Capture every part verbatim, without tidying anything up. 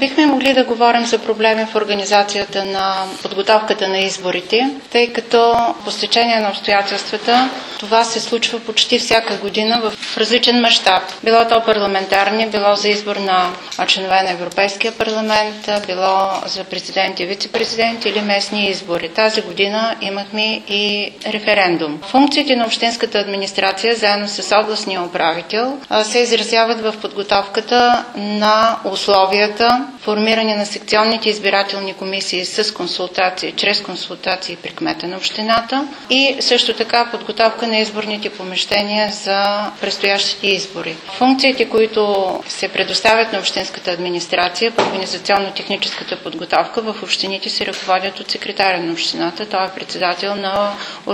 бихме могли да говорим за проблеми в организацията на подготовката на изборите, тъй като по стечение на обстоятелствата това се случва почти всяка година в различен мащаб. Било то парламентарни, било за избор на членове на Европейския парламент, било за президент и вице-президент или местни избори. Тази година имахме и референдум. Функциите на общинската администрация, заедно с областния управител, се изразяват в подготовката на условията, формиране на секционните избирателни комисии с консултации, чрез консултации при кмета на общината и също така подготовка на изборните помещения за предстоящите избори. Функциите, които се предоставят на общинската администрация по организационно-техническата подготовка в общините се ръководят от секретаря на общината. Той е председател на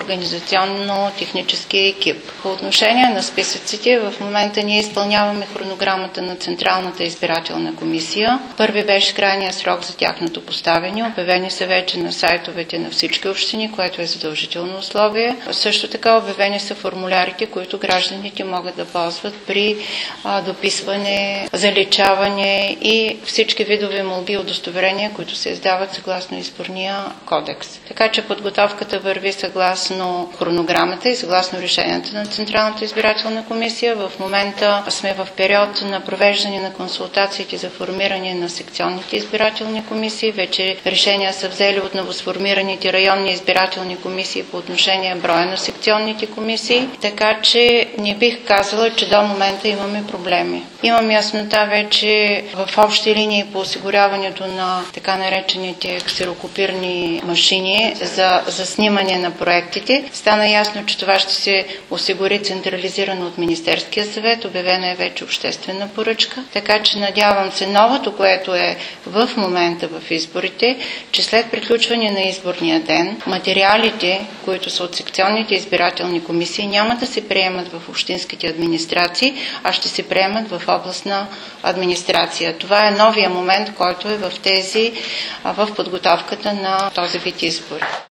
организационно-техническия екип. По отношение на списъците, в момента ние изпълняваме хронограмата на Централната избирателна комисия. Първи беше крайния срок за тяхното поставяне. Обявени са вече на сайтовете на всички общини, което е задължително условие. Също така обявени са формулярите, които гражданите могат да ползват при а, дописване, заличаване и всички видове молби и удостоверения, които се издават съгласно изборния кодекс. Така че подготовката върви съгласно хронограмата и съгласно решенията на Централната избирателна комисия. В момента сме в период на провеждане на консултациите за формиране на секционните избирателни комисии. Вече решения са взели от новосформираните районни избирателни комисии по отношение броя на секционните комисии, така че не бих казала, че до момента имаме проблеми. Имам яснота вече в общи линии по осигуряването на така наречените ксерокопирни машини за, за снимане на проектите. Стана ясно, че това ще се осигури централизирано от Министерския съвет. Обявена е вече обществена поръчка. Така че надявам се новото, което е в момента в изборите, че след приключване на изборния ден, материалите, които са от секционните избирателни комисии, няма да се приемат в общинските администрации, а ще се приемат в областна администрация. Това е новия момент, който е в тези, в подготовката на този вид избори.